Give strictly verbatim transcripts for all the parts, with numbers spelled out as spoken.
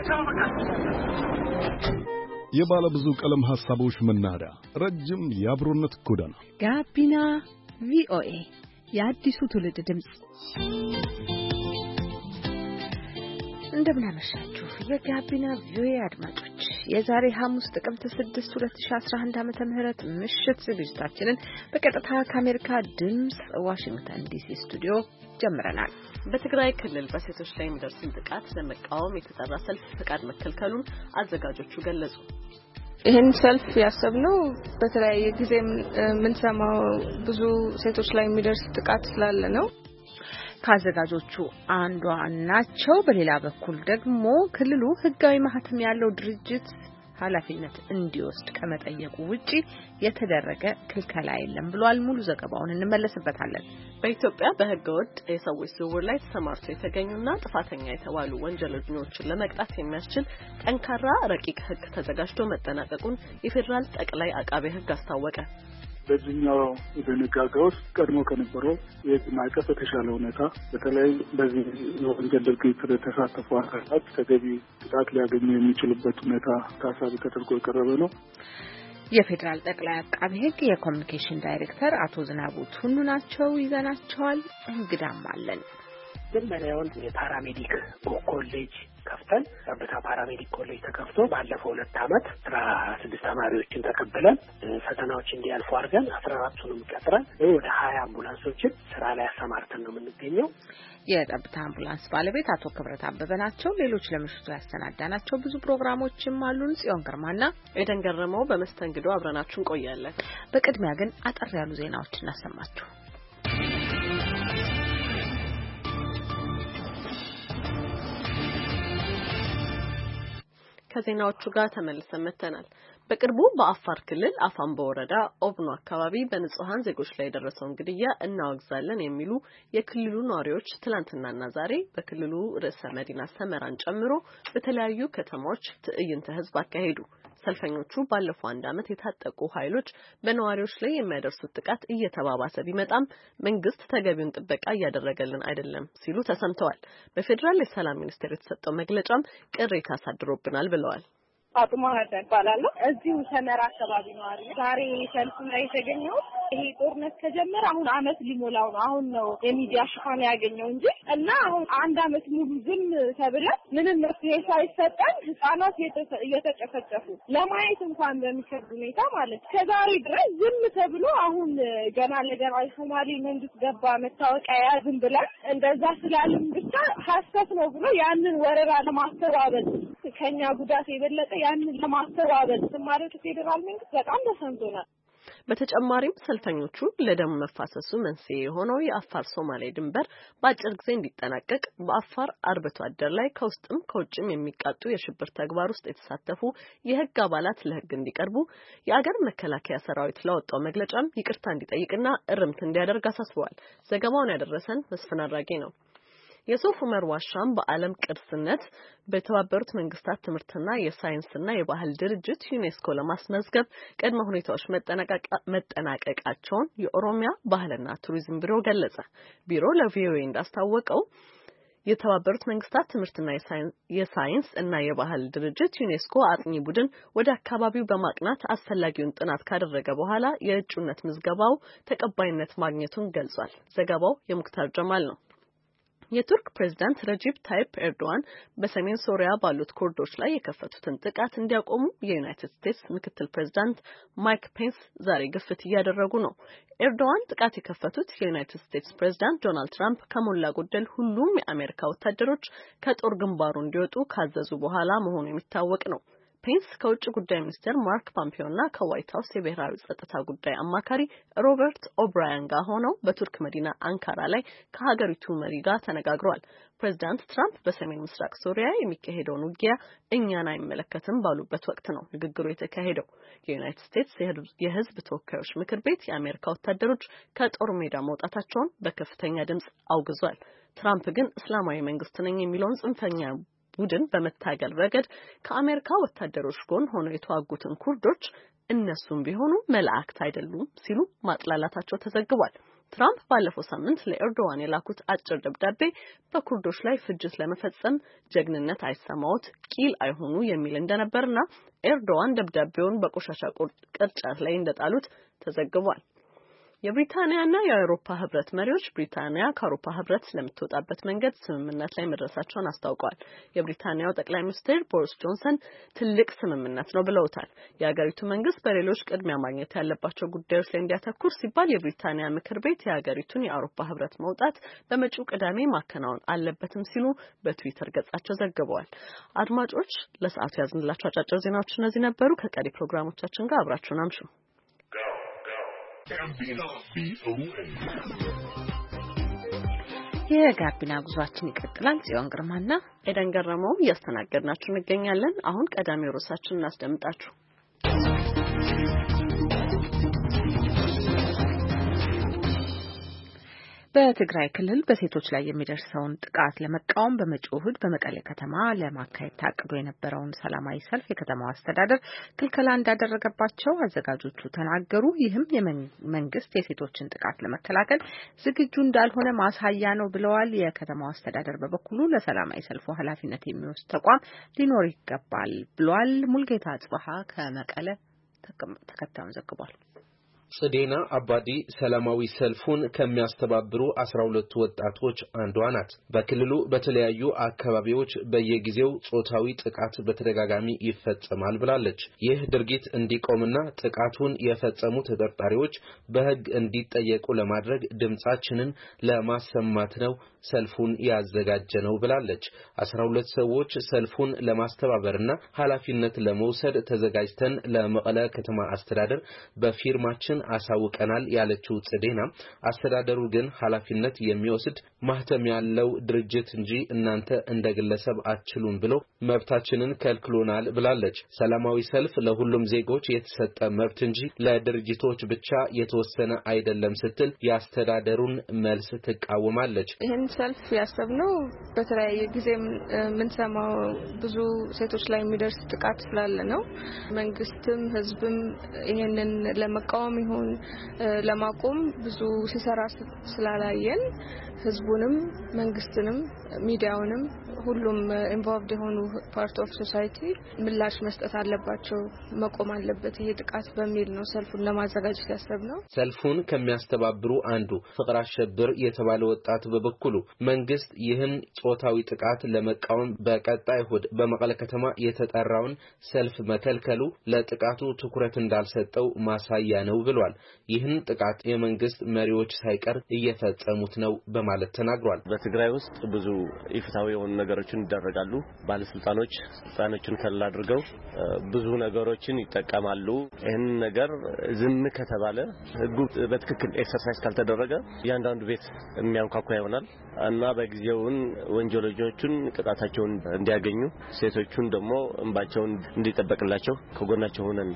የባለ ብዙ ቀለም ሐሳቦች መናኸሪያ፣ ረጅም የአብሮነት ጎዳና ጋቢና ቪኦኤ የአዲሱ ትውልድ ድምጽ። እንደምናመሻችሁ የጋቢና ቪኦኤ አድማጮች፣ የዛሬ ሐሙስ ጥቅምት ስድስት ሁለት ሺህ አስራ አንድ ዓመተ ምህረት ምሽት ዝግጅታችንን በቀጥታ ከአሜሪካ ድምጽ ዋሽንግተን ዲሲ ስቱዲዮ ጀምረናል። በትግራይ ክልል በሴቶች ላይ የሚደርስን ጥቃት ለመቃወም የተጠራ ሰልፍ ፈቃድ መከልከሉን አዘጋጆቹ ገለጹ። ይህን ሰልፍ ያሰብነው በተለያየ ጊዜ የምንሰማው ብዙ ሴቶች ላይ የሚደርስ ጥቃት ስላለ ነው። ከአዘጋጆቹ አንዷ ናቸው። በሌላ በኩል ደግሞ ክልሉ ህጋዊ ማህተም ያለው ድርጅት ኃላፊነት እንዲወስድ ከመጠየቁ ውጪ የተደረገ ክልከላ የለም ብሏል። ሙሉ ዘገባውን እንመለስበታለን። በኢትዮጵያ በህገ ወጥ የሰዎች ዝውውር ላይ ተሰማርተው የተገኙና ጥፋተኛ የተባሉ ወንጀለኞችን ለመቅጣት የሚያስችል ጠንካራ ረቂቅ ህግ ተዘጋጅቶ መጠናቀቁን የፌዴራል ጠቅላይ አቃቤ ህግ አስታወቀ። በዚህኛው ድንጋጌ ውስጥ ቀድሞ ከነበረው የህግ ማዕቀፍ በተሻለ ሁኔታ በተለይ በዚህ የወንጀል ድርጊት የተሳተፉ አካላት ተገቢ ቅጣት ሊያገኙ የሚችሉበት ሁኔታ ታሳቢ ተደርጎ የቀረበ ነው። የፌዴራል ጠቅላይ አቃቤ ህግ የኮሚኒኬሽን ዳይሬክተር አቶ ዝናቡ ቱኑ ናቸው። ይዘናቸዋል። እንግዳም አለን። መጀመሪያውን የፓራሜዲክ ኮሌጅ ከፍተን ጠብታ ፓራሜዲክ ኮሌጅ ተከፍቶ ባለፈው ሁለት ዓመት አስራ ስድስት ተማሪዎችን ተቀብለን ፈተናዎች እንዲያልፉ አድርገን አስራ አራቱንም ቀጥረን ወደ ሀያ አምቡላንሶችን ስራ ላይ አሰማርተን ነው የምንገኘው። የጠብታ አምቡላንስ ባለቤት አቶ ክብረት አበበ ናቸው። ሌሎች ለምሽቱ ያሰናዳናቸው ብዙ ፕሮግራሞችም አሉን። ጽዮን ግርማና ኤደን ገረመው በመስተንግዶ አብረናችሁ እንቆያለን። በቅድሚያ ግን አጠር ያሉ ዜናዎች እናሰማችሁ። ከዜናዎቹ ጋር ተመልሰን መተናል። በቅርቡ በአፋር ክልል አፋምቦ ወረዳ ኦብኖ አካባቢ በንጹሃን ዜጎች ላይ የደረሰውን ግድያ እናወግዛለን የሚሉ የክልሉ ነዋሪዎች ትላንትናና ዛሬ በክልሉ ርዕሰ መዲና ሰመራን ጨምሮ በተለያዩ ከተሞች ትዕይንተ ህዝብ አካሄዱ። ሰልፈኞቹ ባለፈው አንድ ዓመት የታጠቁ ኃይሎች በነዋሪዎች ላይ የሚያደርሱት ጥቃት እየተባባሰ ቢመጣም መንግስት ተገቢውን ጥበቃ እያደረገልን አይደለም ሲሉ ተሰምተዋል። በፌዴራል የሰላም ሚኒስቴር የተሰጠው መግለጫም ቅሬታ አሳድሮብናል ብለዋል። ፋጡማ እባላለሁ። እዚሁ ሰመራ አካባቢ ነዋሪ። ዛሬ ሰልፍ ላይ የተገኘው ይሄ ጦርነት ከጀመረ አሁን አመት ሊሞላው ነው። አሁን ነው የሚዲያ ሽፋን ያገኘው እንጂ እና አሁን አንድ አመት ሙሉ ዝም ተብለን ምንም መፍትሄ ሳይሰጠን ህጻናት እየተጨፈጨፉ ለማየት እንኳን በሚከብድ ሁኔታ ማለት ከዛሬ ድረስ ዝም ተብሎ አሁን ገና ለገና ሶማሌ መንግስት ገባ መታወቂያ ያዝም ብለን እንደዛ ስላልን ብቻ ሐሰት ነው ብሎ ያንን ወረራ ለማስተባበል ከኛ ጉዳት የበለጠ ያንን ለማስተባበል ማለት ፌዴራል መንግስት በጣም ተሰምቶናል። በተጨማሪም ሰልፈኞቹ ለደም መፋሰሱ መንስኤ የሆነው የአፋር ሶማሌ ድንበር በአጭር ጊዜ እንዲጠናቀቅ በአፋር አርብቶ አደር ላይ ከውስጥም ከውጭም የሚቃጡ የሽብር ተግባር ውስጥ የተሳተፉ የህግ አባላት ለህግ እንዲቀርቡ የአገር መከላከያ ሰራዊት ላወጣው መግለጫም ይቅርታ እንዲጠይቅና እርምት እንዲያደርግ አሳስበዋል። ዘገባውን ያደረሰን መስፍን አድራጊ ነው። የሶፍ ዑመር ዋሻም በዓለም ቅርስነት በተባበሩት መንግስታት ትምህርትና የሳይንስና የባህል ድርጅት ዩኔስኮ ለማስመዝገብ ቅድመ ሁኔታዎች መጠናቀቃቸውን የኦሮሚያ ባህልና ቱሪዝም ቢሮ ገለጸ። ቢሮ ለቪኦኤ እንዳስታወቀው የተባበሩት መንግስታት ትምህርትና የሳይንስ እና የባህል ድርጅት ዩኔስኮ አጥኚ ቡድን ወደ አካባቢው በማቅናት አስፈላጊውን ጥናት ካደረገ በኋላ የእጩነት ምዝገባው ተቀባይነት ማግኘቱን ገልጿል። ዘገባው የሙክታር ጀማል ነው። የቱርክ ፕሬዝዳንት ረጂብ ታይፕ ኤርዶዋን በሰሜን ሶሪያ ባሉት ኩርዶች ላይ የከፈቱትን ጥቃት እንዲያቆሙ የዩናይትድ ስቴትስ ምክትል ፕሬዝዳንት ማይክ ፔንስ ዛሬ ግፊት እያደረጉ ነው። ኤርዶዋን ጥቃት የከፈቱት የዩናይትድ ስቴትስ ፕሬዝዳንት ዶናልድ ትራምፕ ከሞላ ጎደል ሁሉም የአሜሪካ ወታደሮች ከጦር ግንባሩ እንዲወጡ ካዘዙ በኋላ መሆኑ የሚታወቅ ነው። ፔንስ ከውጭ ጉዳይ ሚኒስትር ማርክ ፖምፒዮና ከዋይት ሀውስ የብሔራዊ ጸጥታ ጉዳይ አማካሪ ሮበርት ኦብራያን ጋር ሆነው በቱርክ መዲና አንካራ ላይ ከሀገሪቱ መሪ ጋር ተነጋግረዋል። ፕሬዝዳንት ትራምፕ በሰሜን ምስራቅ ሶሪያ የሚካሄደውን ውጊያ እኛን አይመለከትም ባሉበት ወቅት ነው ንግግሩ የተካሄደው። የዩናይትድ ስቴትስ የሕዝብ ተወካዮች ምክር ቤት የአሜሪካ ወታደሮች ከጦር ሜዳ መውጣታቸውን በከፍተኛ ድምጽ አውግዟል። ትራምፕ ግን እስላማዊ መንግስት ነኝ የሚለውን ጽንፈኛ ቡድን በመታገል ረገድ ከአሜሪካ ወታደሮች ጎን ሆነው የተዋጉትን ኩርዶች እነሱም ቢሆኑ መላእክት አይደሉም ሲሉ ማጥላላታቸው ተዘግቧል። ትራምፕ ባለፈው ሳምንት ለኤርዶዋን የላኩት አጭር ደብዳቤ በኩርዶች ላይ ፍጅት ለመፈጸም ጀግንነት አይሰማዎት ቂል አይሆኑ የሚል እንደነበርና ኤርዶዋን ደብዳቤውን በቆሻሻ ቅርጫት ላይ እንደጣሉት ተዘግቧል። የብሪታንያና የአውሮፓ ህብረት መሪዎች ብሪታንያ ከአውሮፓ ህብረት ስለምትወጣበት መንገድ ስምምነት ላይ መድረሳቸውን አስታውቀዋል። የብሪታንያው ጠቅላይ ሚኒስትር ቦሪስ ጆንሰን ትልቅ ስምምነት ነው ብለውታል። የሀገሪቱ መንግስት በሌሎች ቅድሚያ ማግኘት ያለባቸው ጉዳዮች ላይ እንዲያተኩር ሲባል የብሪታንያ ምክር ቤት የሀገሪቱን የአውሮፓ ህብረት መውጣት በመጪው ቅዳሜ ማከናወን አለበትም ሲሉ በትዊተር ገጻቸው ዘግበዋል። አድማጮች ለሰዓቱ ያዝንላችሁ አጫጭር ዜናዎች እነዚህ ነበሩ። ከቀሪ ፕሮግራሞቻችን ጋር አብራችሁን አምሹ። የጋቢና ጉዟችን ይቀጥላል። ጽዮን ግርማና ኤደን ገረመው እያስተናገድናችሁ እንገኛለን። አሁን ቀዳሚው ርዕሳችንን እናስደምጣችሁ። በትግራይ ክልል በሴቶች ላይ የሚደርሰውን ጥቃት ለመቃወም በመጪው እሁድ በመቀሌ ከተማ ለማካሄድ ታቅዶ የነበረውን ሰላማዊ ሰልፍ የከተማው አስተዳደር ክልከላ እንዳደረገባቸው አዘጋጆቹ ተናገሩ። ይህም የመንግስት የሴቶችን ጥቃት ለመከላከል ዝግጁ እንዳልሆነ ማሳያ ነው ብለዋል። የከተማው አስተዳደር በበኩሉ ለሰላማዊ ሰልፉ ኃላፊነት የሚወስድ ተቋም ሊኖር ይገባል ብሏል። ሙልጌታ አጽባሃ ከመቀለ ተከታዩን ዘግቧል። ጽዴና አባዲ ሰላማዊ ሰልፉን ከሚያስተባብሩ አስራ ሁለት ወጣቶች አንዷ ናት። በክልሉ በተለያዩ አካባቢዎች በየጊዜው ጾታዊ ጥቃት በተደጋጋሚ ይፈጸማል ብላለች። ይህ ድርጊት እንዲቆምና ጥቃቱን የፈጸሙ ተጠርጣሪዎች በሕግ እንዲጠየቁ ለማድረግ ድምጻችንን ለማሰማት ነው ሰልፉን ያዘጋጀነው ብላለች። አስራ ሁለት ሰዎች ሰልፉን ለማስተባበርና ኃላፊነት ለመውሰድ ተዘጋጅተን ለመቀለ ከተማ አስተዳደር በፊርማችን አሳውቀናል ያለችው ጽዴና አስተዳደሩ ግን ኃላፊነት የሚወስድ ማህተም ያለው ድርጅት እንጂ እናንተ እንደግለሰብ አትችሉም ብሎ መብታችንን ከልክሎናል ብላለች። ሰላማዊ ሰልፍ ለሁሉም ዜጎች የተሰጠ መብት እንጂ ለድርጅቶች ብቻ የተወሰነ አይደለም ስትል ያስተዳደሩን መልስ ትቃወማለች። ይህን ሰልፍ ያሰብነው በተለያየ ጊዜ የምንሰማው ብዙ ሴቶች ላይ የሚደርስ ጥቃት ስላለ ነው። መንግስትም ህዝብም ይሄንን ለመቃወም ይሁን ለማቆም ብዙ ሲሰራ ስላላየን ህዝቡንም መንግስትንም ሚዲያውንም ሁሉም ኢንቮልቭድ የሆኑ ፓርት ኦፍ ሶሳይቲ ምላሽ መስጠት አለባቸው፣ መቆም አለበት ይሄ ጥቃት በሚል ነው ሰልፉን ለማዘጋጀት ያሰብነው። ሰልፉን ከሚያስተባብሩ አንዱ ፍቅር አሸብር የተባለ ወጣት በበኩሉ መንግስት ይህን ጾታዊ ጥቃት ለመቃወም በቀጣይ እሁድ በመቀለ ከተማ የተጠራውን ሰልፍ መከልከሉ ለጥቃቱ ትኩረት እንዳልሰጠው ማሳያ ነው ብሏል። ይህን ጥቃት የመንግስት መሪዎች ሳይቀር እየፈጸሙት ነው በማለት ተናግሯል። በትግራይ ውስጥ ብዙ ኢፍትሃዊ የሆኑ ነገሮችን ይደረጋሉ። ባለስልጣኖች ስልጣኖችን ከላ አድርገው ብዙ ነገሮችን ይጠቀማሉ። ይህን ነገር ዝም ከተባለ ህጉ በትክክል ኤክሰርሳይዝ ካልተደረገ ያንዳንዱ ቤት የሚያንኳኳ ይሆናል እና በጊዜውን ወንጀለኞቹን ቅጣታቸውን እንዲያገኙ ሴቶቹን ደግሞ እንባቸውን እንዲጠበቅላቸው ከጎናቸው ሆነን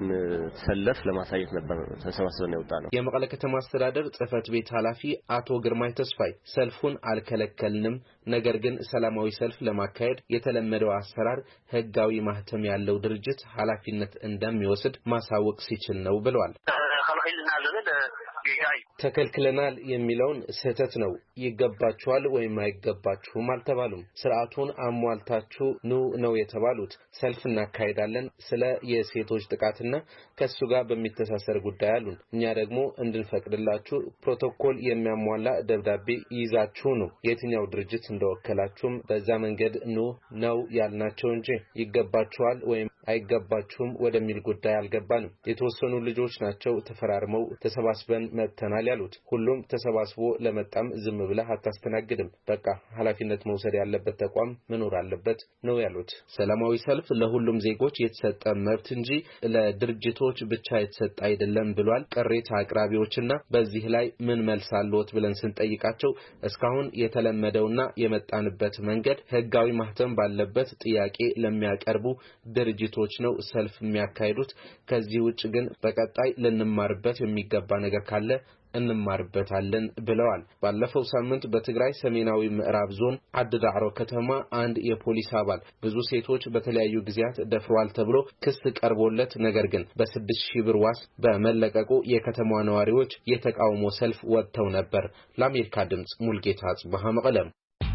እንድንሰለፍ ለማሳየት ነበር ተሰባስበን የወጣ ነው። የመቀለ ከተማ አስተዳደር ጽህፈት ቤት ኃላፊ አቶ ግርማይ ተስፋይ ሰልፉን አልከለከልንም፣ ነገር ግን ሰላማዊ ሰልፍ ለማካሄድ የተለመደው አሰራር ህጋዊ ማህተም ያለው ድርጅት ኃላፊነት እንደሚወስድ ማሳወቅ ሲችል ነው ብለዋል። ተከልክለናል የሚለውን ስህተት ነው። ይገባችኋል ወይም አይገባችሁም አልተባሉም። ስርዓቱን አሟልታችሁ ኑ ነው የተባሉት። ሰልፍ እናካሄዳለን ስለ የሴቶች ጥቃትና ከሱ ጋር በሚተሳሰር ጉዳይ አሉን። እኛ ደግሞ እንድንፈቅድላችሁ ፕሮቶኮል የሚያሟላ ደብዳቤ ይዛችሁ ነው የትኛው ድርጅት እንደወከላችሁም በዛ መንገድ ኑ ነው ያልናቸው እንጂ ይገባችኋል ወይም አይገባችሁም ወደሚል ጉዳይ አልገባንም። የተወሰኑ ልጆች ናቸው ተፈራርመው ተሰባስበን መጥተናል ያሉት። ሁሉም ተሰባስቦ ለመጣም ዝም ብለህ አታስተናግድም። በቃ ኃላፊነት መውሰድ ያለበት ተቋም መኖር አለበት ነው ያሉት። ሰላማዊ ሰልፍ ለሁሉም ዜጎች የተሰጠ መብት እንጂ ለድርጅቶች ብቻ የተሰጠ አይደለም ብሏል። ቅሬታ አቅራቢዎችና በዚህ ላይ ምን መልስ አለዎት ብለን ስንጠይቃቸው እስካሁን የተለመደውና የመጣንበት መንገድ ህጋዊ ማህተም ባለበት ጥያቄ ለሚያቀርቡ ድርጅቶች ነው ሰልፍ የሚያካሂዱት። ከዚህ ውጭ ግን በቀጣይ ልንማርበት የሚገባ ነገር ካለ እንማርበታለን ብለዋል። ባለፈው ሳምንት በትግራይ ሰሜናዊ ምዕራብ ዞን አድዳዕሮ ከተማ አንድ የፖሊስ አባል ብዙ ሴቶች በተለያዩ ጊዜያት ደፍረዋል ተብሎ ክስ ቀርቦለት ነገር ግን በስድስት ሺህ ብር ዋስ በመለቀቁ የከተማዋ ነዋሪዎች የተቃውሞ ሰልፍ ወጥተው ነበር። ለአሜሪካ ድምጽ ሙልጌታ አጽባሃ መቀለም።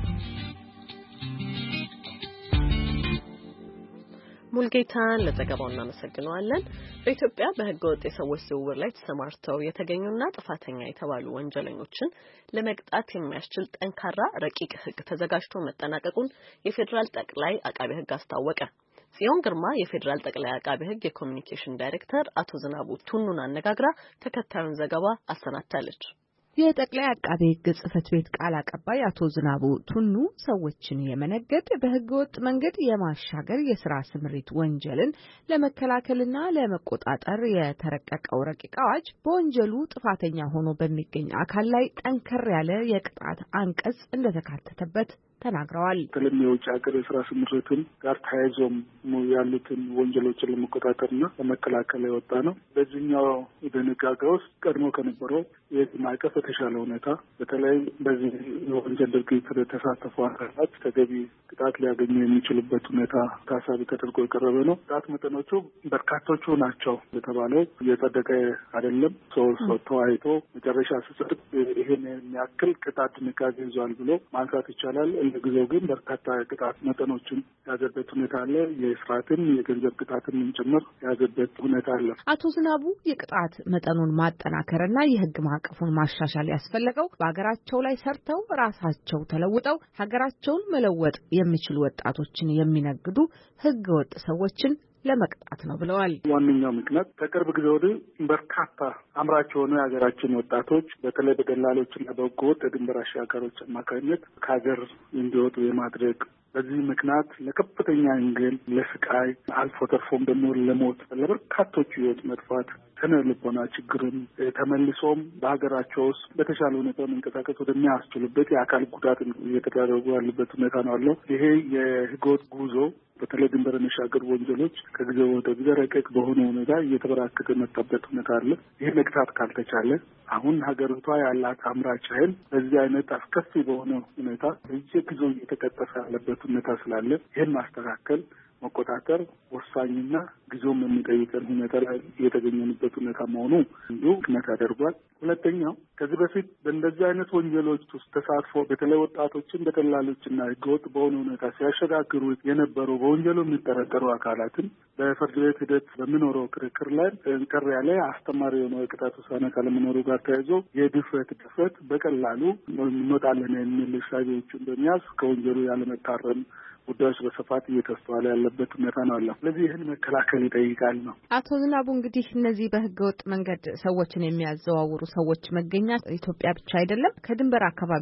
ሙልጌታን ለዘገባው እናመሰግናለን። በኢትዮጵያ በህገወጥ የሰዎች ዝውውር ላይ ተሰማርተው የተገኙና ጥፋተኛ የተባሉ ወንጀለኞችን ለመቅጣት የሚያስችል ጠንካራ ረቂቅ ህግ ተዘጋጅቶ መጠናቀቁን የፌዴራል ጠቅላይ አቃቤ ህግ አስታወቀ። ጽዮን ግርማ የፌዴራል ጠቅላይ አቃቤ ህግ የኮሚኒኬሽን ዳይሬክተር አቶ ዝናቡ ቱኑን አነጋግራ ተከታዩን ዘገባ አሰናድታለች። የጠቅላይ አቃቤ ህግ ጽህፈት ቤት ቃል አቀባይ አቶ ዝናቡ ቱኑ ሰዎችን የመነገድ በህገወጥ መንገድ የማሻገር የስራ ስምሪት ወንጀልን ለመከላከልና ለመቆጣጠር የተረቀቀው ረቂቅ አዋጅ በወንጀሉ ጥፋተኛ ሆኖ በሚገኝ አካል ላይ ጠንከር ያለ የቅጣት አንቀጽ እንደተካተተበት ተናግረዋል። ከለም የውጭ ሀገር የስራ ስምሪትን ጋር ተያይዞም ያሉትን ወንጀሎችን ለመቆጣጠርና ለመከላከል የወጣ ነው። በዚህኛው ድንጋጌ ውስጥ ቀድሞ ከነበረው የህግ ማዕቀፍ የተሻለ ሁኔታ በተለይ በዚህ የወንጀል ድርጊት የተሳተፉ አካላት ተገቢ ቅጣት ሊያገኙ የሚችሉበት ሁኔታ ታሳቢ ተደርጎ የቀረበ ነው። ቅጣት መጠኖቹ በርካቶቹ ናቸው የተባለው እየጸደቀ አይደለም። ሰው ተወያይቶ መጨረሻ ሲጸድቅ ይሄን የሚያክል ቅጣት ድንጋጌ ይዟል ብሎ ማንሳት ይቻላል። ለጊዜው ግን በርካታ ቅጣት መጠኖችን ያዘበት ሁኔታ አለ። የስርዓትን የገንዘብ ቅጣትን ጭምር ያዘበት ሁኔታ አለ። አቶ ዝናቡ የቅጣት መጠኑን ማጠናከርና የህግ ማዕቀፉን ማሻሻል ያስፈለገው በሀገራቸው ላይ ሰርተው ራሳቸው ተለውጠው ሀገራቸውን መለወጥ የሚችሉ ወጣቶችን የሚነግዱ ህገ ወጥ ሰዎችን ለመቅጣት ነው ብለዋል። ዋነኛው ምክንያት ከቅርብ ጊዜ ወዲህ በርካታ አምራች የሆኑ የሀገራችን ወጣቶች በተለይ በደላሎችና በህገወጥ የድንበር አሻጋሪዎች አማካኝነት ከሀገር እንዲወጡ የማድረግ በዚህ ምክንያት ለከፍተኛ እንግል፣ ለስቃይ አልፎ ተርፎም ደግሞ ለሞት ለበርካቶች ህይወት መጥፋት ስነ ልቦና ችግርን ተመልሶም በሀገራቸው ውስጥ በተሻለ ሁኔታ መንቀሳቀስ ወደሚያስችሉበት የአካል ጉዳት እየተዳረጉ ያሉበት ሁኔታ ነው ያለው። ይሄ የህገወጥ ጉዞ በተለይ ድንበር የሚሻገሩ ወንጀሎች ከጊዜ ወደ ጊዜ ረቀቅ በሆነ ሁኔታ እየተበራከተ የመጣበት ሁኔታ አለ። ይህ መግታት ካልተቻለ አሁን ሀገሪቷ ያላት አምራች ኃይል በዚህ አይነት አስከፊ በሆነ ሁኔታ በየጊዜው እየተቀጠፈ ያለበት ሁኔታ ስላለ ይህን ማስተካከል መቆጣጠር ወሳኝና ጊዜውም የሚጠይቀን ሁኔታ ላይ የተገኘንበት ሁኔታ መሆኑ እንዱ ምክንያት ያደርጓል። ሁለተኛው ከዚህ በፊት በእንደዚህ አይነት ወንጀሎች ውስጥ ተሳትፎ በተለይ ወጣቶችን በደላሎችና ህገወጥ በሆነ ሁኔታ ሲያሸጋግሩ የነበሩ በወንጀሉ የሚጠረጠሩ አካላትን በፍርድ ቤት ሂደት በሚኖረው ክርክር ላይ ጠንከር ያለ አስተማሪ የሆነ የቅጣት ውሳኔ ካለመኖሩ ጋር ተያይዞ የድፍረት ድፍረት በቀላሉ እንወጣለን የሚል እሳቤዎችን በመያዝ ከወንጀሉ ያለመታረም ጉዳዮች በስፋት እየተስተዋለ ያለበት ሁኔታ ነው አለ። ስለዚህ ይህን መከላከል ይጠይቃል ነው። አቶ ዝናቡ እንግዲህ እነዚህ በህገወጥ መንገድ ሰዎችን የሚያዘዋውሩ ሰዎች መገኛ ኢትዮጵያ ብቻ አይደለም። ከድንበር አካባቢ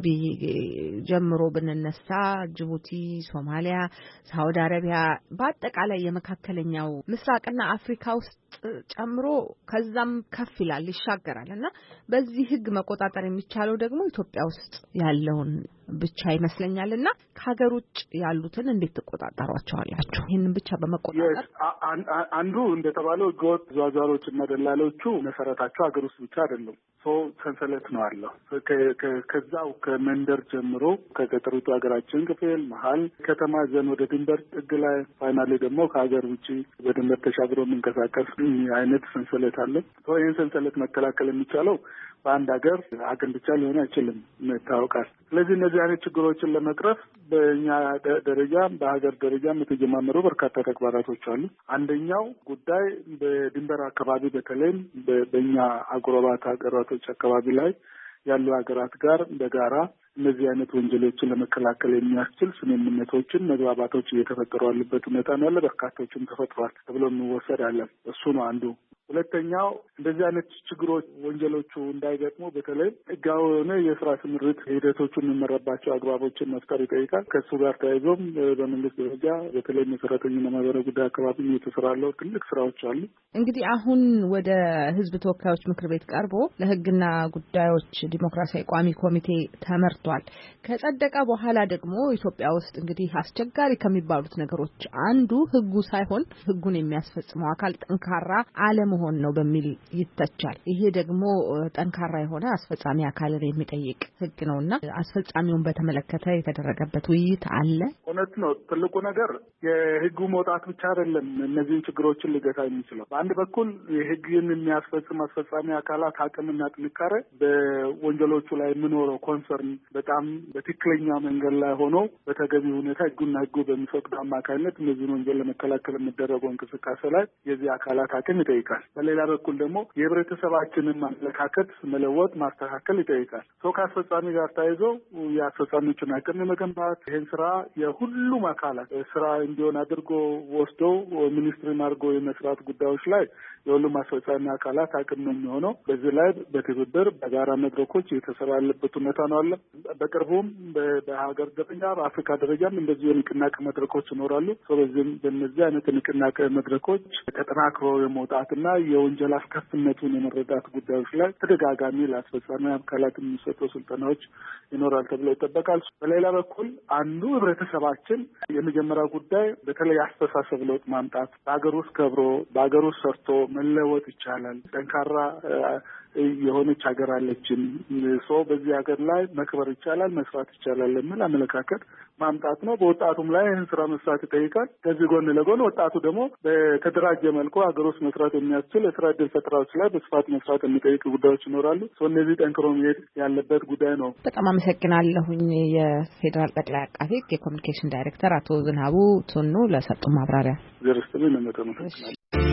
ጀምሮ ብንነሳ ጅቡቲ፣ ሶማሊያ፣ ሳውዲ አረቢያ በአጠቃላይ የመካከለኛው ምስራቅና አፍሪካ ውስጥ ጨምሮ ከዛም ከፍ ይላል ይሻገራል እና በዚህ ህግ መቆጣጠር የሚቻለው ደግሞ ኢትዮጵያ ውስጥ ያለውን ብቻ ይመስለኛል እና ከሀገር ውጭ ያሉትን እንዴት ተቆጣጣሯቸዋላችሁ? ይሄንን ብቻ በመቆጣጠር አንዱ እንደተባለው ህገወጥ ዘዋዛሮች እና ደላሎቹ መሰረታቸው ሀገር ውስጥ ብቻ አይደለም። ሰው ሰንሰለት ነው አለው። ከዛው ከመንደር ጀምሮ ከገጠሪቱ ሀገራችን ክፍል መሀል ከተማ ዘን ወደ ድንበር ጥግ ላይ ፋይናሊ ደግሞ ከሀገር ውጭ በድንበር ተሻግሮ የሚንቀሳቀስ አይነት ሰንሰለት አለ። ይህን ሰንሰለት መከላከል የሚቻለው በአንድ ሀገር አቅም ብቻ ሊሆን አይችልም ይታወቃል። ስለዚህ እነዚህ አይነት ችግሮችን ለመቅረፍ በእኛ ደረጃ በሀገር ደረጃም የተጀማመሩ በርካታ ተግባራቶች አሉ። አንደኛው ጉዳይ በድንበር አካባቢ በተለይም በእኛ አጎራባች ሀገራቶች አካባቢ ላይ ያሉ ሀገራት ጋር በጋራ እነዚህ አይነት ወንጀሎችን ለመከላከል የሚያስችል ስምምነቶችን፣ መግባባቶች እየተፈጠሩ ያሉበት ሁኔታ ነው ያለ። በርካቶችም ተፈጥሯል ተብሎ የሚወሰድ አለ። እሱ ነው አንዱ። ሁለተኛው እንደዚህ አይነት ችግሮች ወንጀሎቹ እንዳይገጥሙ በተለይ ህጋዊ የሆነ የስራ ስምሪት ሂደቶቹ የሚመራባቸው አግባቦችን መፍጠር ይጠይቃል። ከእሱ ጋር ተያይዞም በመንግስት ደረጃ በተለይ መሰረተኛና ማህበራዊ ጉዳይ አካባቢ የተሰራለው ትልቅ ስራዎች አሉ። እንግዲህ አሁን ወደ ህዝብ ተወካዮች ምክር ቤት ቀርቦ ለህግና ጉዳዮች ዲሞክራሲያዊ ቋሚ ኮሚቴ ተመርቶ ጸድቋል። ከጸደቀ በኋላ ደግሞ ኢትዮጵያ ውስጥ እንግዲህ አስቸጋሪ ከሚባሉት ነገሮች አንዱ ህጉ ሳይሆን ህጉን የሚያስፈጽመው አካል ጠንካራ አለመሆን ነው በሚል ይተቻል። ይሄ ደግሞ ጠንካራ የሆነ አስፈጻሚ አካልን የሚጠይቅ ህግ ነውና አስፈጻሚውን በተመለከተ የተደረገበት ውይይት አለ። እውነት ነው። ትልቁ ነገር የህጉ መውጣት ብቻ አይደለም እነዚህን ችግሮችን ሊገታ የሚችለው። በአንድ በኩል የህግን የሚያስፈጽም አስፈጻሚ አካላት አቅምና ጥንካሬ በወንጀሎቹ ላይ የሚኖረው ኮንሰርን በጣም በትክክለኛ መንገድ ላይ ሆኖ በተገቢ ሁኔታ ህጉና ህጉ በሚፈቅደው አማካኝነት እነዚህን ወንጀል ለመከላከል የሚደረገው እንቅስቃሴ ላይ የዚህ አካላት አቅም ይጠይቃል። በሌላ በኩል ደግሞ የህብረተሰባችንን አመለካከት መለወጥ ማስተካከል ይጠይቃል። ሰው ከአስፈጻሚ ጋር ተያይዞ የአስፈጻሚዎችን አቅም የመገንባት ይህን ስራ የሁሉም አካላት ስራ እንዲሆን አድርጎ ወስደው ሚኒስትሪን አድርጎ የመስራት ጉዳዮች ላይ የሁሉም አስፈጻሚ አካላት አቅም ነው የሚሆነው። በዚህ ላይ በትብብር በጋራ መድረኮች የተሰራ ያለበት ሁኔታ ነው አለ። በቅርቡም በሀገር ደረጃ በአፍሪካ ደረጃም እንደዚህ የንቅናቄ መድረኮች ይኖራሉ። በዚህም በእነዚህ አይነት ንቅናቄ መድረኮች ተጠናክሮ የመውጣትና የወንጀል አስከፊነቱን የመረዳት ጉዳዮች ላይ ተደጋጋሚ ለአስፈጻሚ አካላት የሚሰጡ ስልጠናዎች ይኖራል ተብሎ ይጠበቃል። በሌላ በኩል አንዱ ህብረተሰባችን የመጀመሪያው ጉዳይ በተለይ አስተሳሰብ ለውጥ ማምጣት፣ በሀገር ውስጥ ከብሮ በሀገር ውስጥ ሰርቶ መለወጥ ይቻላል፣ ጠንካራ የሆነች ሀገር አለችን፣ ሰው በዚህ ሀገር ላይ መክበር ይቻላል፣ መስራት ይቻላል የሚል አመለካከት ማምጣት ነው። በወጣቱም ላይ ይህን ስራ መስራት ይጠይቃል። ከዚህ ጎን ለጎን ወጣቱ ደግሞ በተደራጀ መልኩ ሀገር ውስጥ መስራት የሚያስችል የስራ ዕድል ፈጠራዎች ላይ በስፋት መስራት የሚጠይቅ ጉዳዮች ይኖራሉ። እነዚህ ጠንክሮ መሄድ ያለበት ጉዳይ ነው። በጣም አመሰግናለሁኝ። የፌዴራል ጠቅላይ አቃቤ ሕግ የኮሚኒኬሽን ዳይሬክተር አቶ ዝናቡ ቱኑ ለሰጡ ማብራሪያ ዘርስተን እንመጣለን።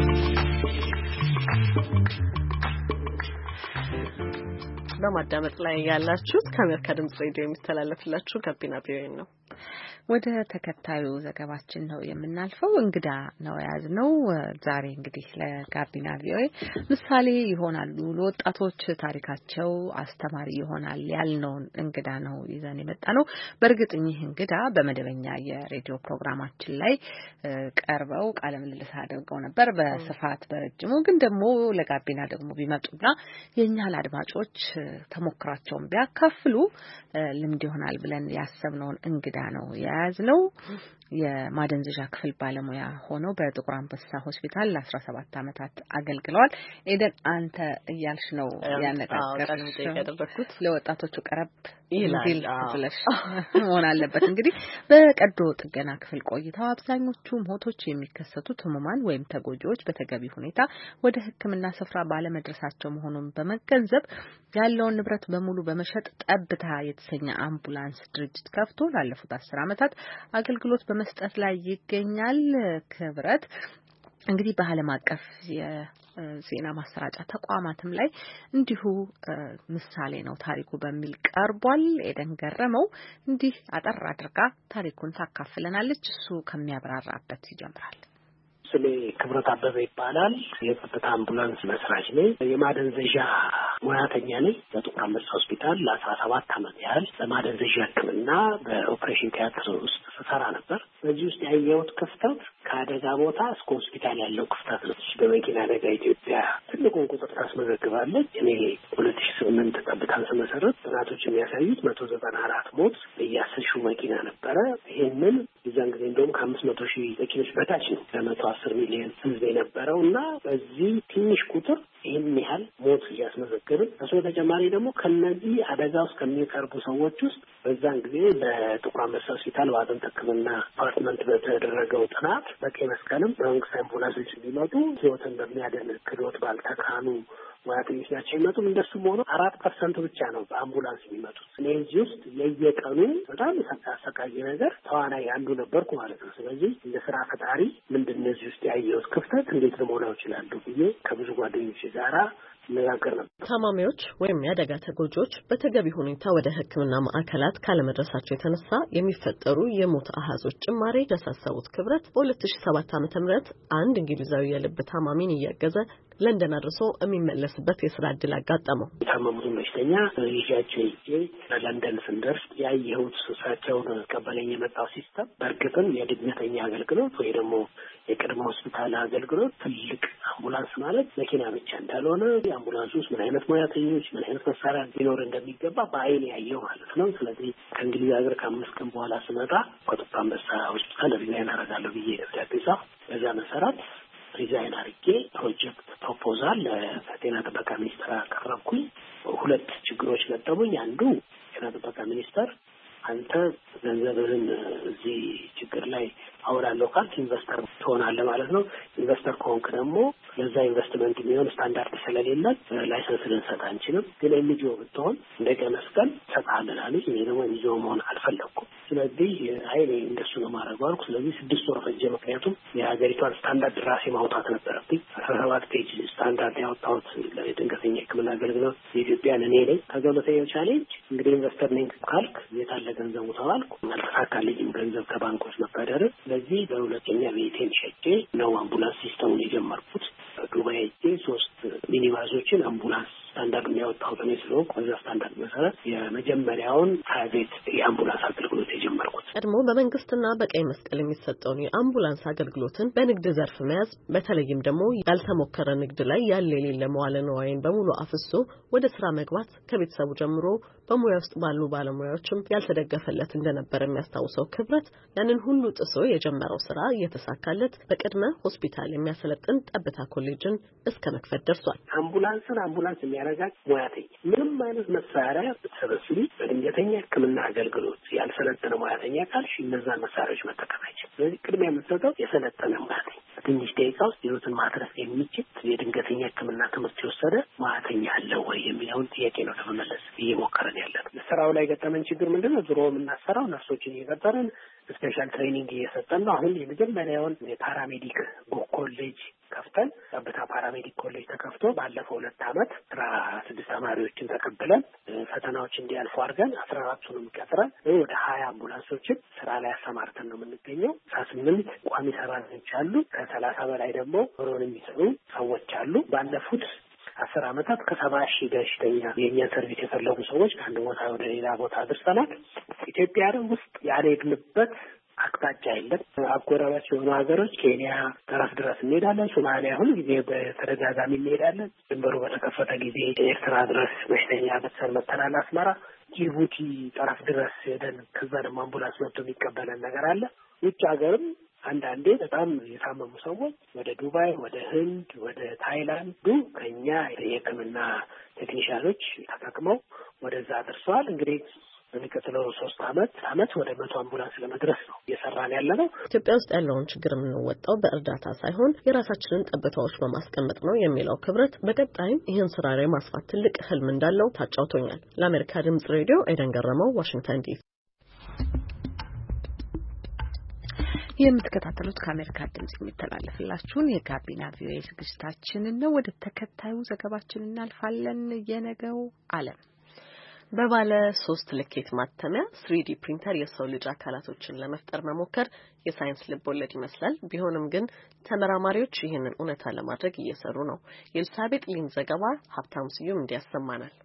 በማዳመጥ ላይ ያላችሁት ከአሜሪካ ድምጽ ሬዲዮ የሚተላለፍላችሁ ጋቢና ቪኦኤ ነው። ወደ ተከታዩ ዘገባችን ነው የምናልፈው። እንግዳ ነው የያዝነው ዛሬ። እንግዲህ ለጋቢና ቪኦኤ ምሳሌ ይሆናሉ ለወጣቶች ታሪካቸው አስተማሪ ይሆናል ያልነውን እንግዳ ነው ይዘን የመጣነው። በእርግጥ ይህ እንግዳ በመደበኛ የሬዲዮ ፕሮግራማችን ላይ ቀርበው ቃለ ምልልስ አድርገው ነበር በስፋት በረጅሙ። ግን ደግሞ ለጋቢና ደግሞ ቢመጡና የኛን አድማጮች ተሞክራቸውን ቢያካፍሉ ልምድ ይሆናል ብለን ያሰብነውን እንግዳ ነው ያዝነው። የማደንዘዣ ክፍል ባለሙያ ሆነው በጥቁር አንበሳ ሆስፒታል ለአስራ ሰባት ዓመታት አገልግለዋል። ኤደን አንተ እያልሽ ነው ያነጋገርኩት። ለወጣቶቹ ቀረብ ይላል ብለሽ መሆን አለበት። እንግዲህ በቀዶ ጥገና ክፍል ቆይታው አብዛኞቹ ሞቶች የሚከሰቱት ህሙማን ወይም ተጎጂዎች በተገቢ ሁኔታ ወደ ሕክምና ስፍራ ባለመድረሳቸው መሆኑን በመገንዘብ ያለውን ንብረት በሙሉ በመሸጥ ጠብታ የተሰኘ አምቡላንስ ድርጅት ከፍቶ ላለፉት አስር ዓመታት አገልግሎት በመስጠት ላይ ይገኛል። ክብረት እንግዲህ በዓለም አቀፍ የዜና ማሰራጫ ተቋማትም ላይ እንዲሁ ምሳሌ ነው ታሪኩ በሚል ቀርቧል። ኤደን ገረመው እንዲህ አጠር አድርጋ ታሪኩን ታካፍለናለች። እሱ ከሚያብራራበት ይጀምራል። ስሜ ክብረት አበበ ይባላል። የጸጥታ አምቡላንስ መስራች ነኝ። የማደንዘዣ ሙያተኛ ነኝ። በጥቁር አንበሳ ሆስፒታል ለአስራ ሰባት ዓመት ያህል በማደንዘዣ ሕክምና በኦፕሬሽን ቲያትር ውስጥ ስሰራ ነበር። በዚህ ውስጥ ያየሁት ክፍተት ከአደጋ ቦታ እስከ ሆስፒታል ያለው ክፍተት ነው። በመኪና አደጋ ኢትዮጵያ ትልቁን ቁጥር ታስመዘግባለች። እኔ ሁለት ሺህ ስምንት ጠብታን ስመሰረት ጥናቶች የሚያሳዩት መቶ ዘጠና አራት ሞት በየአስር ሺህ መኪና ነበረ። ይህንን የዛን ጊዜ እንደውም ከአምስት መቶ ሺህ መኪኖች በታች ነው ለመቶ አስር ሚሊዮን ህዝብ የነበረው እና በዚህ ትንሽ ቁጥር ይህን ያህል ሞት እያስመዘገብን ከሱ በተጨማሪ ደግሞ ከነዚህ አደጋ ውስጥ ከሚቀርቡ ሰዎች ውስጥ በዛን ጊዜ በጥቁር አንበሳ ሆስፒታል በአጥንት ሕክምና ዲፓርትመንት በተደረገው ጥናት በቀይ መስቀልም በመንግስት አምቡላንሶች እንዲመጡ ህይወትን በሚያድን ክህሎት ባልተካኑ ሙያተኞች ናቸው የሚመጡም። እንደሱም ሆኖ አራት ፐርሰንቱ ብቻ ነው በአምቡላንስ የሚመጡት። እኔ እዚህ ውስጥ የየቀኑ በጣም አሰቃቂ ነገር ተዋናይ አንዱ ነበርኩ ማለት ነው። ስለዚህ እንደ ስራ ፈጣሪ ምንድን ነው እዚህ ውስጥ ያየሁት ክፍተት እንዴት ልሞላው እችላለሁ ብዬ ከብዙ ጓደኞች ጋራ መናገር ነበር። ታማሚዎች ወይም የአደጋ ተጎጂዎች በተገቢ ሁኔታ ወደ ሕክምና ማዕከላት ካለመድረሳቸው የተነሳ የሚፈጠሩ የሞት አሃዞች ጭማሪ ያሳሰቡት ክብረት በሁለት ሺህ ሰባት ዓመተ ምህረት አንድ እንግሊዛዊ የልብ ታማሚን እያገዘ ለንደን አድርሶ የሚመለስበት የስራ ዕድል አጋጠመው። የታመሙትን በሽተኛ ይዣቸው ሄጄ ለንደን ስንደርስ ያየሁት እሳቸውን ቀበለኝ የመጣው ሲስተም በእርግጥም የድንገተኛ አገልግሎት ወይ ደግሞ የቅድመ ሆስፒታል አገልግሎት ትልቅ አምቡላንስ ማለት መኪና ብቻ እንዳልሆነ የአምቡላንስ ውስጥ ምን አይነት ሙያተኞች ምን አይነት መሳሪያ ሊኖር እንደሚገባ በአይን ያየው ማለት ነው። ስለዚህ ከእንግሊዝ ሀገር ከአምስት ቀን በኋላ ስመጣ ከጥቁር አንበሳ ሆስፒታል ሪዛይን አደርጋለሁ ብዬ ደብዳቤ ጻፍ። በዛ መሰረት ሪዛይን አድርጌ ፕሮጀክት ፕሮፖዛል ለጤና ጥበቃ ሚኒስቴር አቀረብኩኝ። ሁለት ችግሮች ገጠሙኝ። አንዱ ጤና ጥበቃ ሚኒስቴር አንተ ገንዘብህን እዚህ ችግር ላይ አወራለሁ ካልክ ኢንቨስተር ትሆናለህ ማለት ነው። ኢንቨስተር ከሆንክ ደግሞ ለዛ ኢንቨስትመንት የሚሆን ስታንዳርድ ስለሌለ ላይሰንስ ልንሰጥ አንችልም። ግን ኤንጂኦ ብትሆን እንደ ቀይ መስቀል ሰጣለን አለኝ። እኔ ደግሞ ኤንጂኦ መሆን አልፈለኩም። ስለዚህ አይ እንደሱ ነው ማድረገው አልኩ። ስለዚህ ስድስት ወር ፈጀ። ምክንያቱም የሀገሪቷን ስታንዳርድ ራሴ ማውጣት ነበረብኝ። አስራ ሰባት ፔጅ ስታንዳርድ ያወጣሁት ለድንገተኛ ሕክምና አገልግሎት የኢትዮጵያን እኔ ነኝ። ከገበታው ቻሌንጅ እንግዲህ ኢንቨስተር ነኝ ካልክ የታለ ገንዘቡ ተባልኩ። አልተሳካልኝም ገንዘብ ከባንኮች መበደር። ስለዚህ በሁለተኛ ቤቴን ሸጬ ነው አምቡላንስ ሲስተሙን የጀመርኩት። ዱባይ ሄጄ ሶስት ሚኒባሶችን አምቡላንስ ስታንዳርድ የሚያወጣው እኔ ስለሆንኩ በዛ ስታንዳርድ መሰረት የመጀመሪያውን ፕራይቬት የአምቡላንስ አገልግሎት የጀመርኩት። ቀድሞ በመንግስትና በቀይ መስቀል የሚሰጠውን የአምቡላንስ አገልግሎትን በንግድ ዘርፍ መያዝ በተለይም ደግሞ ያልተሞከረ ንግድ ላይ ያለ የሌለ መዋለ ንዋይን በሙሉ አፍሶ ወደ ስራ መግባት ከቤተሰቡ ጀምሮ በሙያ ውስጥ ባሉ ባለሙያዎችም ያልተደገፈለት እንደነበር የሚያስታውሰው ክብረት ያንን ሁሉ ጥሶ የጀመረው ስራ እየተሳካለት በቅድመ ሆስፒታል የሚያሰለጥን ጠብታ ኮሌጅን እስከ መክፈት ደርሷል። አምቡላንስን አምቡላንስ የሚያረጋግ ሙያተኛ ምንም አይነት መሳሪያ ብትሰበስቢ በድንገተኛ ሕክምና አገልግሎት ያልሰለጠነ ሙያተኛ ካልሽ እነዛን መሳሪያዎች መጠቀም አይችልም። ስለዚህ ቅድሚያ የምትሰጠው የሰለጠነ ሙያተኛ በትንሽ ደቂቃ ውስጥ ህይወትን ማትረፍ የሚችል የድንገተኛ ሕክምና ትምህርት የወሰደ ሙያተኛ አለ ወይ የሚለውን ጥያቄ ነው ለመመለስ እየሞከረን ያለን። ስራው ላይ ገጠመን ችግር ምንድነው? ድሮ የምናሰራው ነርሶችን እየቀጠርን ስፔሻል ትሬኒንግ እየሰጠን ነው። አሁን የመጀመሪያውን የፓራሜዲክ ኮሌጅ ከፍተን ጠብታ ፓራሜዲክ ኮሌጅ ተከፍቶ ባለፈው ሁለት ዓመት አስራ ስድስት ተማሪዎችን ተቀብለን ፈተናዎች እንዲያልፉ አድርገን አስራ አራቱንም ቀጥረን ወደ ሀያ አምቡላንሶችን ስራ ላይ አሰማርተን ነው የምንገኘው። አስራ ስምንት ቋሚ ሰራተኞች አሉ። ከሰላሳ በላይ ደግሞ ሮን የሚሰሩ ሰዎች አሉ። ባለፉት አስር ዓመታት ከሰባ ሺህ በሽተኛ የእኛን ሰርቪስ የፈለጉ ሰዎች ከአንድ ቦታ ወደ ሌላ ቦታ አድርሰናል። ኢትዮጵያ ውስጥ ያልሄድንበት አቅጣጫ የለም። አጎራባች የሆኑ ሀገሮች ኬንያ ጠረፍ ድረስ እንሄዳለን። ሶማሊያ ሁሉ ጊዜ በተደጋጋሚ እንሄዳለን። ድንበሩ በተከፈተ ጊዜ ኤርትራ ድረስ በሽተኛ በተሰር መተናል። አስመራ፣ ጅቡቲ ጠረፍ ድረስ ሄደን ከዛ ደግሞ አምቡላንስ መጥቶ የሚቀበለን ነገር አለ። ውጭ ሀገርም አንዳንዴ በጣም የታመሙ ሰዎች ወደ ዱባይ፣ ወደ ህንድ፣ ወደ ታይላንድ ከኛ የሕክምና ቴክኒሻኖች ተጠቅመው ወደዛ ደርሰዋል። እንግዲህ በሚቀጥለው ሶስት አመት አመት ወደ መቶ አምቡላንስ ለመድረስ ነው እየሰራን ያለ ነው። ኢትዮጵያ ውስጥ ያለውን ችግር የምንወጣው በእርዳታ ሳይሆን የራሳችንን ጠብታዎች በማስቀመጥ ነው የሚለው ክብረት በቀጣይም ይህን ስራ ላይ ማስፋት ትልቅ ህልም እንዳለው ታጫውቶኛል። ለአሜሪካ ድምጽ ሬዲዮ ኤደን ገረመው፣ ዋሽንግተን ዲሲ። የምትከታተሉት ከአሜሪካ ድምጽ የሚተላለፍላችሁን የጋቢና ቪኦኤ ዝግጅታችንን ነው። ወደ ተከታዩ ዘገባችን እናልፋለን። የነገው ዓለም በባለ ሶስት ልኬት ማተሚያ ስሪዲ ፕሪንተር የሰው ልጅ አካላቶችን ለመፍጠር መሞከር የሳይንስ ልብ ወለድ ይመስላል። ቢሆንም ግን ተመራማሪዎች ይህንን እውነታ ለማድረግ እየሰሩ ነው። የኤልሳቤጥ ሊን ዘገባ ሀብታሙ ስዩም እንዲያሰማናል።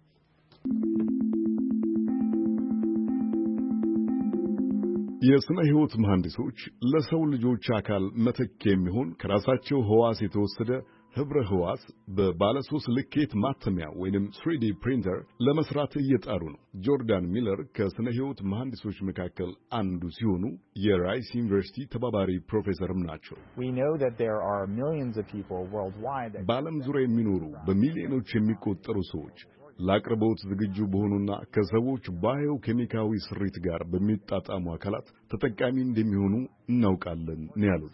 የስነ ህይወት መሐንዲሶች ለሰው ልጆች አካል መተኪያ የሚሆን ከራሳቸው ህዋስ የተወሰደ ህብረ ህዋስ በባለ ሶስት ልኬት ማተሚያ ወይንም ስሪዲ ፕሪንተር ለመስራት እየጣሩ ነው። ጆርዳን ሚለር ከስነ ህይወት መሐንዲሶች መካከል አንዱ ሲሆኑ የራይስ ዩኒቨርሲቲ ተባባሪ ፕሮፌሰርም ናቸው። በዓለም ዙሪያ የሚኖሩ በሚሊዮኖች የሚቆጠሩ ሰዎች ለአቅርቦት ዝግጁ በሆኑና ከሰዎች ባዮ ኬሚካዊ ስሪት ጋር በሚጣጣሙ አካላት ተጠቃሚ እንደሚሆኑ እናውቃለን ነው ያሉት።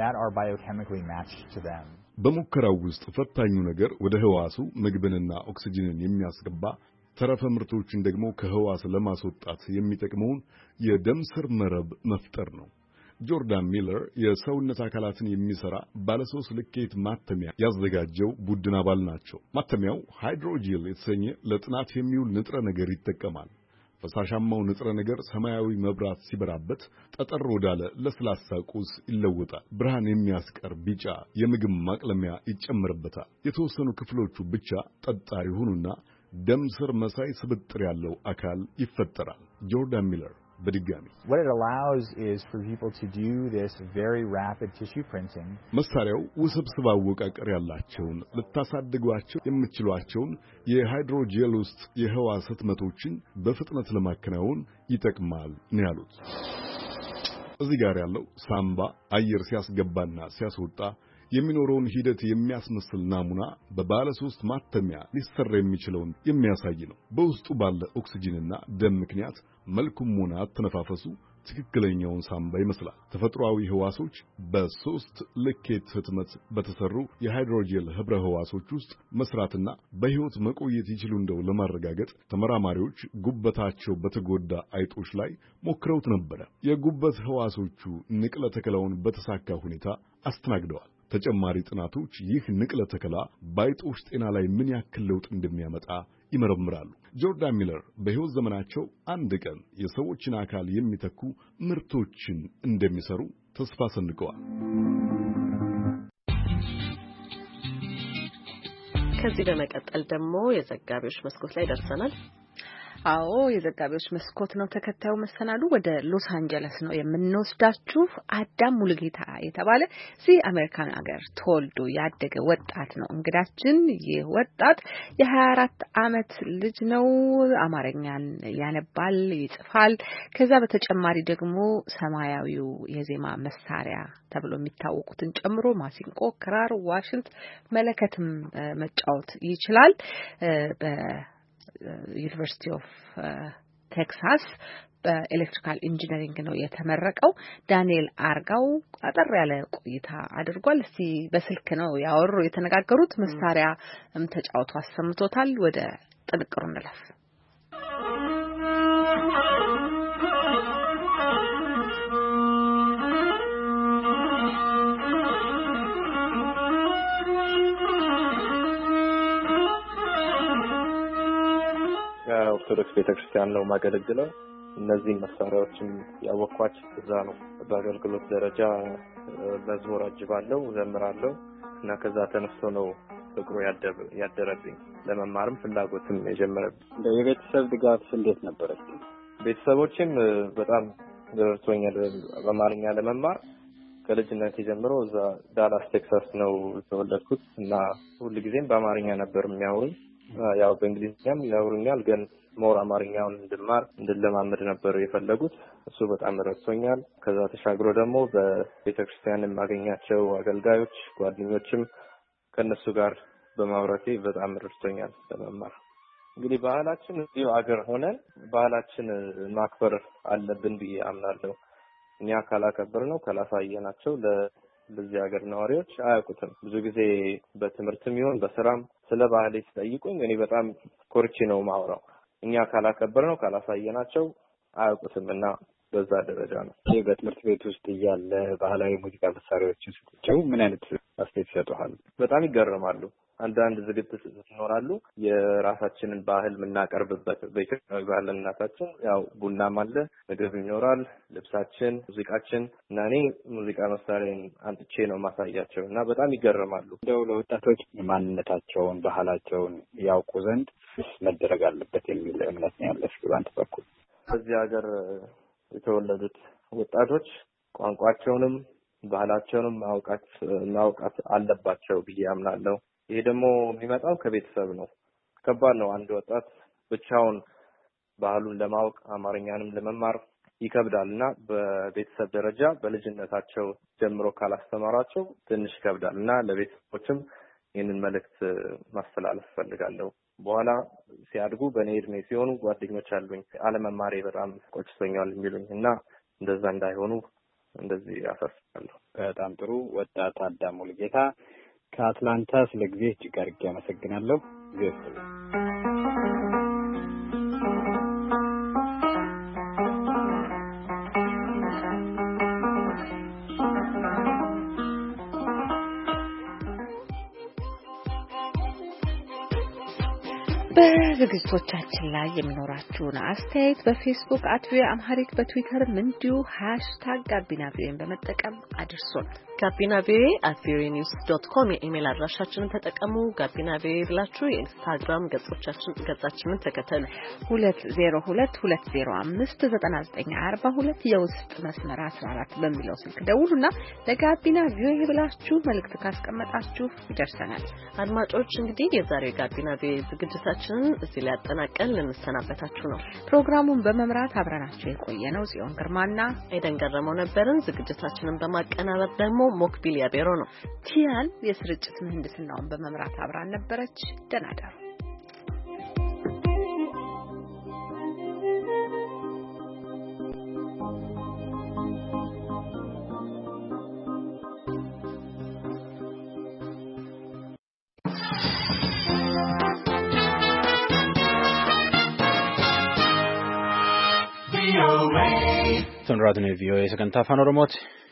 በሙከራው ውስጥ ፈታኙ ነገር ወደ ህዋሱ ምግብንና ኦክሲጅንን የሚያስገባ ተረፈ ምርቶችን ደግሞ ከህዋስ ለማስወጣት የሚጠቅመውን የደም ስር መረብ መፍጠር ነው። ጆርዳን ሚለር የሰውነት አካላትን የሚሰራ ባለሶስት ልኬት ማተሚያ ያዘጋጀው ቡድን አባል ናቸው። ማተሚያው ሃይድሮጂል የተሰኘ ለጥናት የሚውል ንጥረ ነገር ይጠቀማል። ፈሳሻማው ንጥረ ነገር ሰማያዊ መብራት ሲበራበት ጠጠር ወዳለ ለስላሳ ቁስ ይለወጣል። ብርሃን የሚያስቀር ቢጫ የምግብ ማቅለሚያ ይጨመርበታል። የተወሰኑ ክፍሎቹ ብቻ ጠጣር ይሆኑና ደም ስር መሳይ ስብጥር ያለው አካል ይፈጠራል። ጆርዳን ሚለር በድጋሚ what it allows is for people to do this very rapid tissue printing መሳሪያው ውስብስብ አወቃቀር ያላቸውን ልታሳድጓቸው የምትችሏቸውን የሃይድሮጄል ውስጥ የህዋስ ህትመቶችን በፍጥነት ለማከናወን ይጠቅማል ነው ያሉት። እዚህ ጋር ያለው ሳምባ አየር ሲያስገባና ሲያስወጣ የሚኖረውን ሂደት የሚያስመስል ናሙና በባለ ሶስት ማተሚያ ሊሰራ የሚችለውን የሚያሳይ ነው። በውስጡ ባለ ኦክሲጅንና ደም ምክንያት መልኩም ሆነ አተነፋፈሱ ትክክለኛውን ሳምባ ይመስላል። ተፈጥሯዊ ህዋሶች በሶስት ልኬት ህትመት በተሰሩ የሃይድሮጄል ህብረ ህዋሶች ውስጥ መስራትና በህይወት መቆየት ይችሉ እንደው ለማረጋገጥ ተመራማሪዎች ጉበታቸው በተጎዳ አይጦች ላይ ሞክረውት ነበር። የጉበት ህዋሶቹ ንቅለ ተከላውን በተሳካ ሁኔታ አስተናግደዋል። ተጨማሪ ጥናቶች ይህ ንቅለ ተከላ በአይጦች ጤና ላይ ምን ያክል ለውጥ እንደሚያመጣ ይመረምራሉ። ጆርዳን ሚለር በህይወት ዘመናቸው አንድ ቀን የሰዎችን አካል የሚተኩ ምርቶችን እንደሚሰሩ ተስፋ ሰንቀዋል። ከዚህ በመቀጠል ደግሞ የዘጋቢዎች መስኮት ላይ ደርሰናል። አዎ የዘጋቢዎች መስኮት ነው። ተከታዩ መሰናዱ ወደ ሎስ አንጀለስ ነው የምንወስዳችሁ። አዳም ሙሉጌታ የተባለ እዚህ አሜሪካን ሀገር ተወልዶ ያደገ ወጣት ነው እንግዳችን። ይህ ወጣት የሀያ አራት ዓመት ልጅ ነው። አማርኛን ያነባል፣ ይጽፋል። ከዛ በተጨማሪ ደግሞ ሰማያዊው የዜማ መሳሪያ ተብሎ የሚታወቁትን ጨምሮ ማሲንቆ፣ ክራር፣ ዋሽንት፣ መለከትም መጫወት ይችላል። በ ዩኒቨርሲቲ ኦፍ ቴክሳስ በኤሌክትሪካል ኢንጂነሪንግ ነው የተመረቀው። ዳንኤል አርጋው አጠር ያለ ቆይታ አድርጓል። እስቲ በስልክ ነው ያወሩ የተነጋገሩት። መሳሪያ ተጫውቶ አሰምቶታል። ወደ ጥንቅሩ እንለፍ። ኦርቶዶክስ ቤተክርስቲያን ነው ማገለግለው። እነዚህ መሳሪያዎችን ያወቅኳቸው እዛ ነው። በአገልግሎት ደረጃ መዝሙር አጅባለሁ፣ ዘምራለሁ እና ከዛ ተነስቶ ነው ፍቅሩ ያደረብኝ። ለመማርም ፍላጎትም የጀመረብኝ። የቤተሰብ ድጋፍ እንዴት ነበር? ቤተሰቦችም በጣም ረድቶኛል በአማርኛ ለመማር። ከልጅነት ጀምሮ እዛ ዳላስ ቴክሳስ ነው የተወለድኩት እና ሁልጊዜም በአማርኛ ነበር የሚያወሩኝ። ያው በእንግሊዝኛም ያወሩኛል ግን ሞር አማርኛውን እንድማር እንድለማመድ ነበር የፈለጉት። እሱ በጣም ረድቶኛል። ከዛ ተሻግሮ ደግሞ በቤተክርስቲያን የማገኛቸው አገልጋዮች ጓደኞችም ከነሱ ጋር በማውራቴ በጣም ረድቶኛል ለመማር። እንግዲህ ባህላችን እዚሁ አገር ሆነን ባህላችን ማክበር አለብን ብዬ አምናለሁ። እኛ ካላከበር ነው ካላሳየናቸው ለዚህ ሀገር ነዋሪዎች አያውቁትም። ብዙ ጊዜ በትምህርትም ይሁን በስራም ስለ ባህል ሲጠይቁኝ እኔ በጣም ኮርቼ ነው ማውራው። እኛ ካላከበር ነው ካላሳየናቸው አያውቁትም እና በዛ ደረጃ ነው። ይሄ በትምህርት ቤት ውስጥ እያለ ባህላዊ ሙዚቃ መሳሪያዎችን ስትጫወቱ ምን አይነት አስተያየት ይሰጡሃል? በጣም ይገርማሉ። አንዳንድ ዝግጅት ይኖራሉ የራሳችንን ባህል የምናቀርብበት በኢትዮጵያዊ ባህልናታችን ያው ቡናም አለ፣ ምግብ ይኖራል፣ ልብሳችን፣ ሙዚቃችን እና እኔ ሙዚቃ መሳሪያን አንጥቼ ነው ማሳያቸው እና በጣም ይገርማሉ። እንደው ለወጣቶች ማንነታቸውን ባህላቸውን ያውቁ ዘንድ መደረግ አለበት የሚል እምነት ነው ያለሽ በአንተ በኩል? በዚህ ሀገር የተወለዱት ወጣቶች ቋንቋቸውንም ባህላቸውንም ማውቃት ማውቃት አለባቸው ብዬ አምናለሁ። ይሄ ደግሞ የሚመጣው ከቤተሰብ ነው። ከባድ ነው አንድ ወጣት ብቻውን ባህሉን ለማወቅ አማርኛንም ለመማር ይከብዳልና በቤተሰብ ደረጃ በልጅነታቸው ጀምሮ ካላስተማራቸው ትንሽ ይከብዳልና ለቤተሰቦችም ይህንን መልእክት ማስተላለፍ ፈልጋለሁ። በኋላ ሲያድጉ በኔ እድሜ ሲሆኑ ጓደኞች አሉኝ አለመማሬ በጣም ቆጭቶኛል የሚሉኝ እና እንደዛ እንዳይሆኑ እንደዚህ አሳስባለሁ። በጣም ጥሩ። ወጣት አዳም ሙሉጌታ ከአትላንታ ስለ ጊዜ እጅግ አድርጌ አመሰግናለሁ። ጊዜ በዝግጅቶቻችን ላይ የሚኖራችሁን አስተያየት በፌስቡክ አት ቪኦኤ አምሃሪክ በትዊተርም እንዲሁ ሃሽታግ ጋቢና ቪኦኤን በመጠቀም አድርሶን ጋቢና ቪኦኤ አት ቪኦኤ ኒውስ ዶት ኮም የኢሜል አድራሻችንን ተጠቀሙ። ጋቢና ቪኦኤ ብላችሁ የኢንስታግራም ገጾቻችን ገጻችንን ተከተሉ። ሁለት ዜሮ ሁለት ሁለት ዜሮ አምስት ዘጠና ዘጠኝ አርባ ሁለት የውስጥ መስመር አስራ አራት በሚለው ስልክ ደውሉና ለጋቢና ቪኦኤ ብላችሁ መልእክት ካስቀመጣችሁ ይደርሰናል። አድማጮች እንግዲህ የዛሬው ጋቢና ቪኦኤ ዝግጅታችንን እዚህ ላይ አጠናቀን ልንሰናበታችሁ ነው። ፕሮግራሙን በመምራት አብረናችሁ የቆየነው ጽዮን ግርማና ኤደን ገረመው ነበርን። ዝግጅታችንን በማቀናበር ደግሞ ሞክቢል ያቤሮ ነው። ቲያን የስርጭት ምህንድስናውን በመምራት አብራን ነበረች። ደህና ደሩ። Son raadiyoo V O A sagantaa afaan Oromooti.